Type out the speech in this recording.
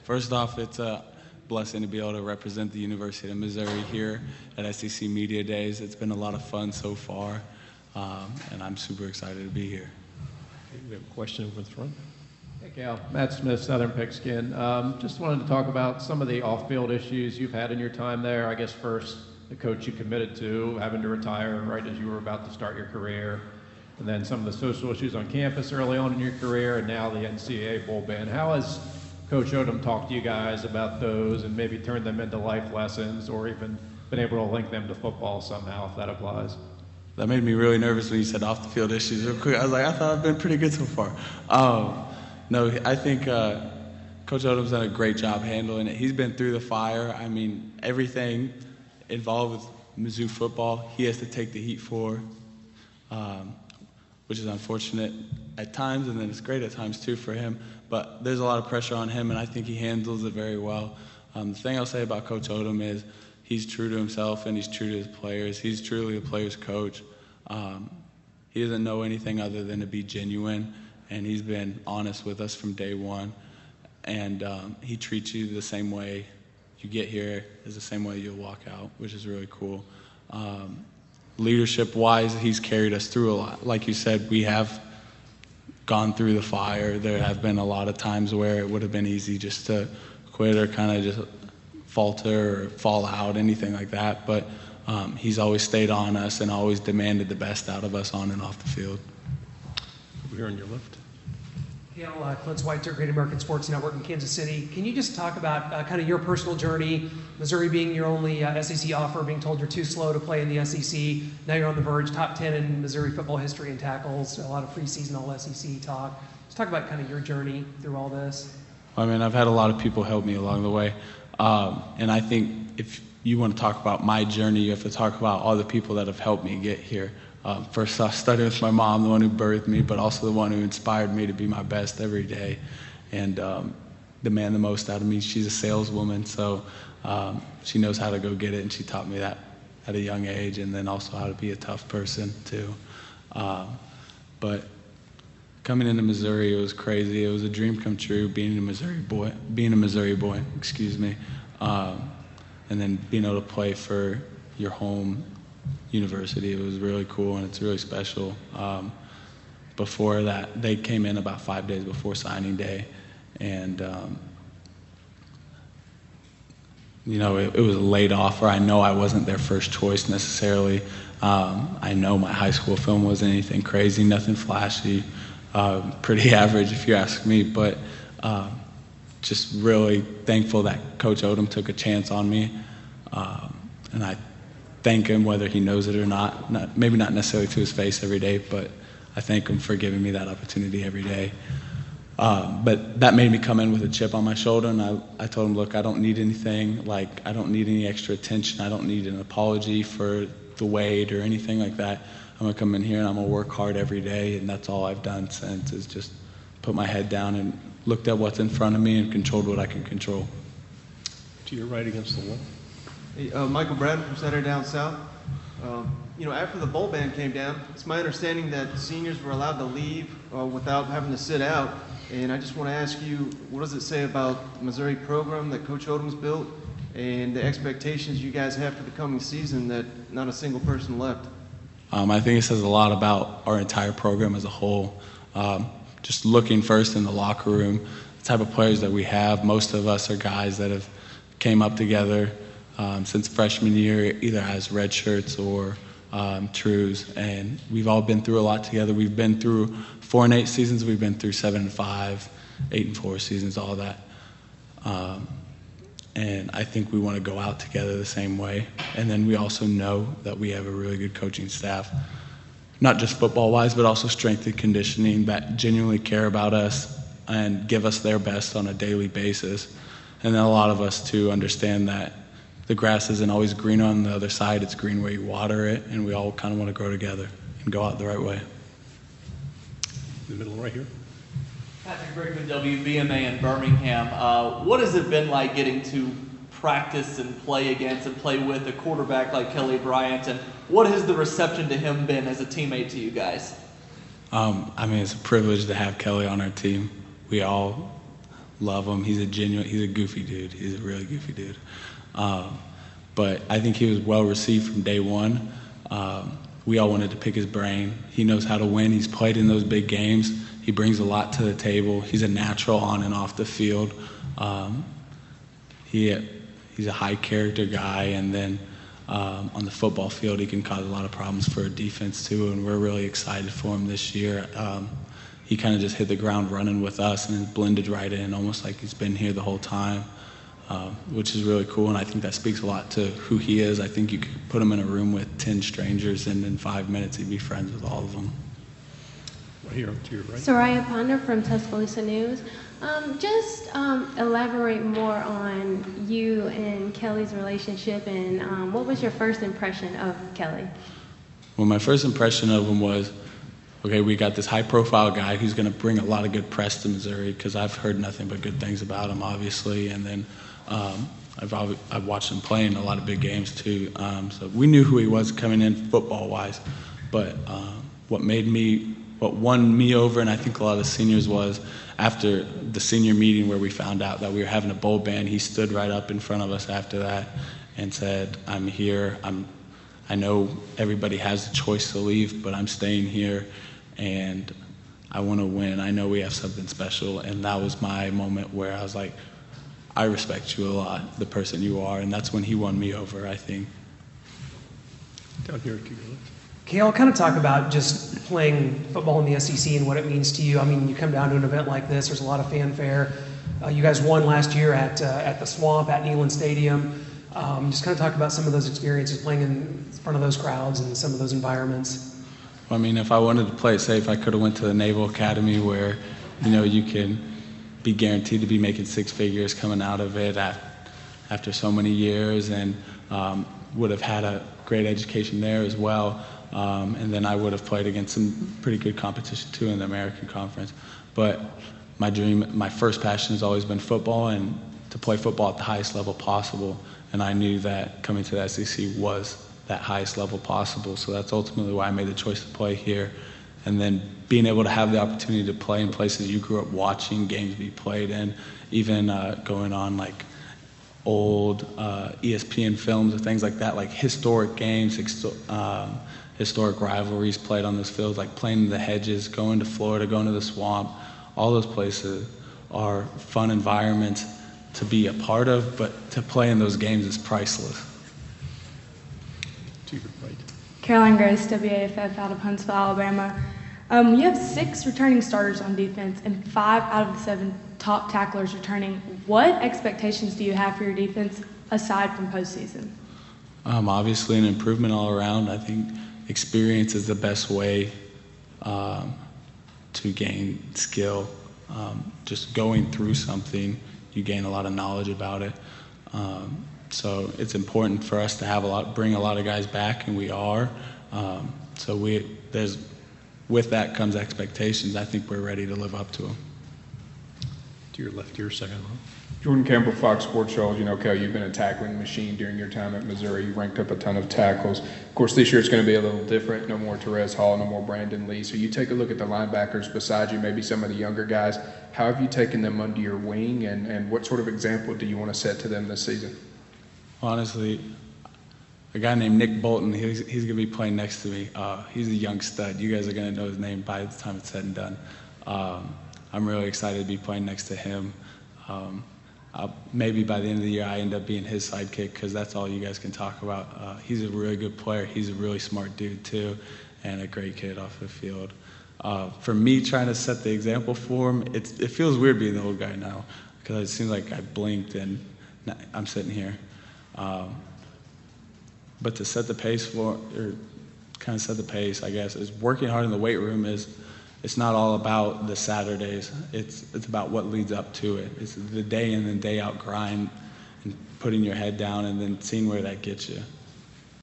First off, it's a blessing to be able to represent the University of Missouri here at SEC Media Days. It's been a lot of fun so far, and I'm super excited to be here. We have a question over the front. Hey, Cal. Matt Smith, Southern Pigskin. Just wanted to talk about some of the off-field issues you've had in your time there. I guess first, the coach you committed to having to retire right as you were about to start your career, and then some of the social issues on campus early on in your career, and now the NCAA bowl ban. How has Coach Odom talked to you guys about those and maybe turned them into life lessons, or even been able to link them to football somehow, if that applies? That made me really nervous when you said off-the-field issues real quick. I was like, I thought I've been pretty good so far. No, I think Coach Odom's done a great job handling it. He's been through the fire. I mean, everything involved with Mizzou football, he has to take the heat for, which is unfortunate at times, and then it's great at times too for him. But there's a lot of pressure on him, and I think he handles it very well. The thing I'll say about Coach Odom is he's true to himself and he's true to his players. He's truly a player's coach. He doesn't know anything other than to be genuine, and he's been honest with us from day one. And he treats you the same way you get here is the same way you'll walk out, which is really cool. Leadership-wise, he's carried us through a lot. Like you said, we have gone through the fire. There have been a lot of times where it would have been easy just to quit or kind of just falter or fall out, anything like that. But he's always stayed on us and always demanded the best out of us on and off the field. Over here on your left. Cale, Clint Schweitzer, Great American Sports Network in Kansas City. Can you just talk about kind of your personal journey, Missouri being your only SEC offer, being told you're too slow to play in the SEC. Now you're on the verge, top 10 in Missouri football history and tackles, a lot of preseason All-SEC talk. Just talk about kind of your journey through all this. I mean, I've had a lot of people help me along the way. And I think if you want to talk about my journey, you have to talk about all the people that have helped me get here. First off, starting with my mom, the one who birthed me, but also the one who inspired me to be my best every day and demand the most out of me. She's a saleswoman, so she knows how to go get it, and she taught me that at a young age, and then also how to be a tough person, too. But coming into Missouri, it was crazy. It was a dream come true, being a Missouri boy, excuse me, and then being able to play for your home university. It was really cool, and it's really special. Before that, they came in about 5 days before signing day, and it was a late offer. I know I wasn't their first choice necessarily. I know my high school film wasn't anything crazy, nothing flashy, pretty average if you ask me, but just really thankful that Coach Odom took a chance on me, and I thank him whether he knows it or not, maybe not necessarily to his face every day, but I thank him for giving me that opportunity every day. But that made me come in with a chip on my shoulder, and I told him, look, I don't need anything. Like, I don't need any extra attention. I don't need an apology for the wait or anything like that. I'm going to come in here, and I'm going to work hard every day, and that's all I've done since is just put my head down and looked at what's in front of me and controlled what I can control. To your right against the wall. Hey, Michael Bradford from Saturday Down South. After the bowl ban came down, it's my understanding that seniors were allowed to leave without having to sit out. And I just want to ask you, what does it say about the Missouri program that Coach Odom's built and the expectations you guys have for the coming season that not a single person left? I think it says a lot about our entire program as a whole. Just looking first in the locker room, the type of players that we have, most of us are guys that have came up together since freshman year, either as red shirts or trues, and we've all been through a lot together. We've been through 4-8 seasons. We've been through 7-5, 8-4 seasons, all that. And I think we want to go out together the same way. And then we also know that we have a really good coaching staff, not just football-wise, but also strength and conditioning that genuinely care about us and give us their best on a daily basis. And then a lot of us, too, understand that the grass isn't always green on the other side. It's green where you water it, and we all kind of want to grow together and go out the right way. In the middle right here. Patrick Brickman, WBMA in Birmingham. What has it been like getting to practice and play against and play with a quarterback like Kelly Bryant, and what has the reception to him been as a teammate to you guys? It's a privilege to have Kelly on our team. We all love him. He's a goofy dude. He's a really goofy dude. But I think he was well received from day one. We all wanted to pick his brain. He knows how to win. He's played in those big games. He brings a lot to the table. He's a natural on and off the field. He's a high character guy, and then on the football field, he can cause a lot of problems for a defense too. And we're really excited for him this year. He kind of just hit the ground running with us and blended right in, almost like he's been here the whole time, which is really cool. And I think that speaks a lot to who he is. I think you could put him in a room with 10 strangers, and in 5 minutes he'd be friends with all of them. Right here to your right. Soraya Ponder from Tuscaloosa News. Just elaborate more on you and Kelly's relationship, and what was your first impression of Kelly? Well, my first impression of him was, okay, we got this high-profile guy who's going to bring a lot of good press to Missouri, because I've heard nothing but good things about him, obviously. And then I've watched him play in a lot of big games too. So we knew who he was coming in football-wise. But what won me over, and I think a lot of the seniors, was after the senior meeting where we found out that we were having a bowl ban, he stood right up in front of us after that and said, "I'm here. I know everybody has the choice to leave, but I'm staying here, and I want to win. I know we have something special." And that was my moment where I was like, I respect you a lot, the person you are, and that's when he won me over, I think. Down here to your left. Cale, kind of talk about just playing football in the SEC and what it means to you. I mean, you come down to an event like this, there's a lot of fanfare. You guys won last year at the Swamp at Neyland Stadium. Just kind of talk about some of those experiences playing in front of those crowds and some of those environments. I mean, if I wanted to play it safe, I could have went to the Naval Academy where, you can be guaranteed to be making six figures coming out of it after so many years, and would have had a great education there as well. And then I would have played against some pretty good competition too in the American Conference. But my dream, my first passion has always been football, and to play football at the highest level possible. And I knew that coming to the SEC was that highest level possible. So that's ultimately why I made the choice to play here. And then being able to have the opportunity to play in places you grew up watching games be played in, even going on like old ESPN films or things like that, like historic games, historic rivalries played on those fields, like playing in the Hedges, going to Florida, going to the Swamp. All those places are fun environments to be a part of, but to play in those games is priceless. To your right. Caroline Grace, WAFF out of Huntsville, Alabama. You have 6 returning starters on defense and 5 out of the 7 top tacklers returning. What expectations do you have for your defense aside from postseason? Obviously an improvement all around. I think experience is the best way to gain skill. Just going through something, you gain a lot of knowledge about it. So it's important for us to bring a lot of guys back, and we are. With that comes expectations. I think we're ready to live up to them. To your left, your second row. Jordan Campbell, Fox Sports Shows. Kel, you've been a tackling machine during your time at Missouri. You ranked up a ton of tackles. Of course, this year it's going to be a little different. No more Terez Hall, no more Brandon Lee. So you take a look at the linebackers beside you, maybe some of the younger guys. How have you taken them under your wing, and what sort of example do you want to set to them this season? Honestly, a guy named Nick Bolton, he's going to be playing next to me. He's a young stud. You guys are going to know his name by the time it's said and done. I'm really excited to be playing next to him. Maybe by the end of the year I end up being his sidekick, because that's all you guys can talk about. He's a really good player. He's a really smart dude too, and a great kid off the field. For me, trying to set the example for him, it feels weird being the old guy now, because it seems like I blinked and I'm sitting here. But to set the pace I guess, is working hard in the weight room. It's not all about the Saturdays. It's about what leads up to it. It's the day in and day out grind and putting your head down and then seeing where that gets you.